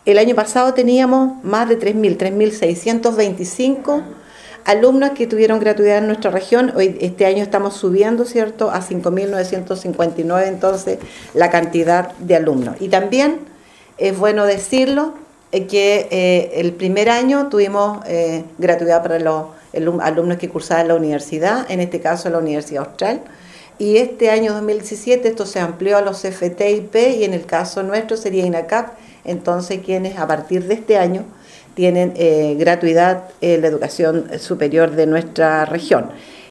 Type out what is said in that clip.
El año pasado teníamos más de 3.625 alumnos que tuvieron gratuidad en nuestra región. Este año estamos subiendo, ¿cierto?, a 5.959, entonces, la cantidad de alumnos. Y también es bueno decirlo, que el primer año tuvimos gratuidad para los alumnos que cursaban la universidad, en este caso la Universidad Austral, y este año 2017 esto se amplió a los CFT y en el caso nuestro sería INACAP, entonces quienes a partir de este año tienen gratuidad en la educación superior de nuestra región.